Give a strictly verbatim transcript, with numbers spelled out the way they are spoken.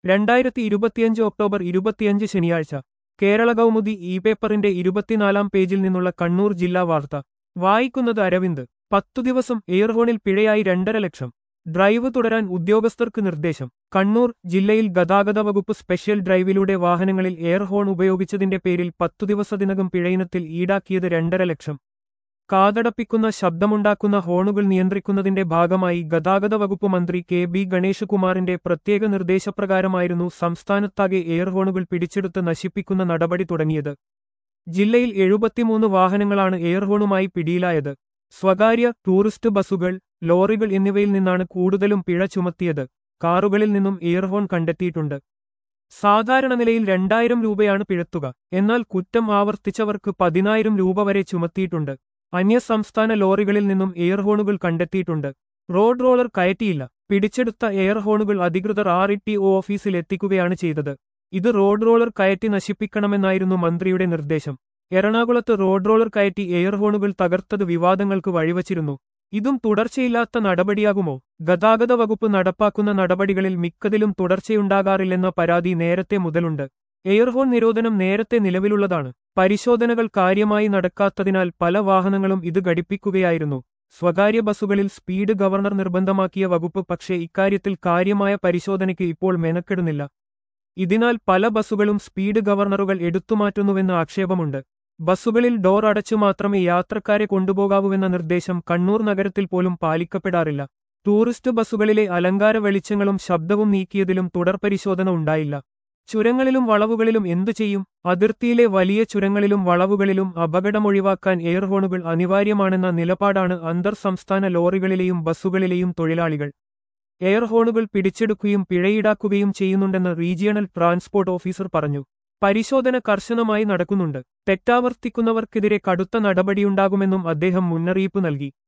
രണ്ടായിരത്തി ഇരുപത്തിയഞ്ച് ഒക്ടോബർ ഇരുപത്തിയഞ്ച് ശനിയാഴ്ച കേരള കൗമുദി ഇ പേപ്പറിന്റെ ഇരുപത്തിനാലാം പേജിൽ നിന്നുള്ള കണ്ണൂർ ജില്ലാ വാർത്ത വായിക്കുന്നത് അരവിന്ദ്. പത്തു ദിവസം എയർഹോണിൽ പിഴയായി രണ്ടര ലക്ഷം. ഡ്രൈവ് തുടരാൻ ഉദ്യോഗസ്ഥർക്ക് നിർദ്ദേശം. കണ്ണൂർ ജില്ലയിൽ ഗതാഗത വകുപ്പ് സ്പെഷ്യൽ ഡ്രൈവിലൂടെ വാഹനങ്ങളിൽ എയർഹോൺ ഉപയോഗിച്ചതിന്റെ പേരിൽ പത്തു ദിവസത്തിനകം പിഴയിനത്തിൽ ഈടാക്കിയത് രണ്ടര ലക്ഷം. കാതടപ്പിക്കുന്ന ശബ്ദമുണ്ടാക്കുന്ന ഹോണുകൾ നിയന്ത്രിക്കുന്നതിന്റെ ഭാഗമായി ഗതാഗത വകുപ്പ് മന്ത്രി കെ ബി ഗണേശകുമാറിന്റെ പ്രത്യേക നിർദ്ദേശപ്രകാരമായിരുന്നു സംസ്ഥാനത്താകെ എയർഹോണുകൾ പിടിച്ചെടുത്ത് നശിപ്പിക്കുന്ന നടപടി തുടങ്ങിയത്. ജില്ലയിൽ എഴുപത്തിമൂന്ന് വാഹനങ്ങളാണ് എയർഹോണുമായി പിടിയിലായത്. സ്വകാര്യ, ടൂറിസ്റ്റ് ബസുകൾ, ലോറികൾ എന്നിവയിൽ നിന്നാണ് കൂടുതലും പിഴ ചുമത്തിയത്. കാറുകളിൽ നിന്നും എയർഹോൺ കണ്ടെത്തിയിട്ടുണ്ട്. സാധാരണ നിലയിൽ രണ്ടായിരം രൂപയാണ് പിഴത്തുക. എന്നാൽ കുറ്റം ആവർത്തിച്ചവർക്ക് പതിനായിരം രൂപ വരെ ചുമത്തിയിട്ടുണ്ട്. അന്യസംസ്ഥാന ലോറികളിൽ നിന്നും എയർഹോണുകൾ കണ്ടെത്തിയിട്ടുണ്ട്. റോഡ് റോളർ കയറ്റിയില്ല. പിടിച്ചെടുത്ത എയർഹോണുകൾ അധികൃതർ ആർ ഇ ടി ഒ ഓഫീസിൽ എത്തിക്കുകയാണ് ചെയ്തത്. ഇത് റോഡ് റോളർ കയറ്റി നശിപ്പിക്കണമെന്നായിരുന്നു മന്ത്രിയുടെ നിർദ്ദേശം. എറണാകുളത്ത് റോഡ് റോളർ കയറ്റി എയർഹോണുകൾ തകർത്തത് വിവാദങ്ങൾക്ക് വഴിവച്ചിരുന്നു. ഇതും തുടർച്ചയില്ലാത്ത നടപടിയാകുമോ? ഗതാഗത വകുപ്പ് നടപ്പാക്കുന്ന നടപടികളിൽ മിക്കതിലും തുടർച്ചയുണ്ടാകാറില്ലെന്ന പരാതി നേരത്തെ മുതലുണ്ട്. എയർഹോൺ നിരോധനം നേരത്തെ നിലവിലുള്ളതാണ്. പരിശോധനകൾ കാര്യമായി നടക്കാത്തതിനാൽ പല വാഹനങ്ങളും ഇത് ഘടിപ്പിക്കുകയായിരുന്നു. സ്വകാര്യ ബസുകളിൽ സ്പീഡ് ഗവർണർ നിർബന്ധമാക്കിയ വകുപ്പ് പക്ഷേ ഇക്കാര്യത്തിൽ കാര്യമായ പരിശോധനയ്ക്ക് ഇപ്പോൾ മെനക്കെടുന്നില്ല. ഇതിനാൽ പല ബസുകളും സ്പീഡ് ഗവർണറുകൾ എടുത്തുമാറ്റുന്നുവെന്ന് ആക്ഷേപമുണ്ട്. ബസുകളിൽ ഡോർ അടച്ചു മാത്രമേ യാത്രക്കാരെ കൊണ്ടുപോകാവൂവെന്ന നിർദ്ദേശം കണ്ണൂർ നഗരത്തിൽ പോലും പാലിക്കപ്പെടാറില്ല. ടൂറിസ്റ്റ് ബസുകളിലെ അലങ്കാര വെളിച്ചങ്ങളും ശബ്ദവും നീക്കിയതിലും തുടർപരിശോധന ഉണ്ടായില്ല. ചുരങ്ങളിലും വളവുകളിലും എന്തു ചെയ്യും? അതിർത്തിയിലെ വലിയ ചുരങ്ങളിലും വളവുകളിലും അപകടമൊഴിവാക്കാൻ എയർഹോണുകൾ അനിവാര്യമാണെന്ന നിലപാടാണ് അന്തർ സംസ്ഥാന ലോറികളിലെയും ബസുകളിലെയും തൊഴിലാളികൾ. എയർഹോണുകൾ പിടിച്ചെടുക്കുകയും പിഴയീടാക്കുകയും ചെയ്യുന്നുണ്ടെന്ന് റീജിയണൽ ട്രാൻസ്പോർട്ട് ഓഫീസർ പറഞ്ഞു. പരിശോധന കർശനമായി നടക്കുന്നുണ്ട്. തെറ്റാവർത്തിക്കുന്നവർക്കെതിരെ കടുത്ത നടപടിയുണ്ടാകുമെന്നും അദ്ദേഹം മുന്നറിയിപ്പ് നൽകി.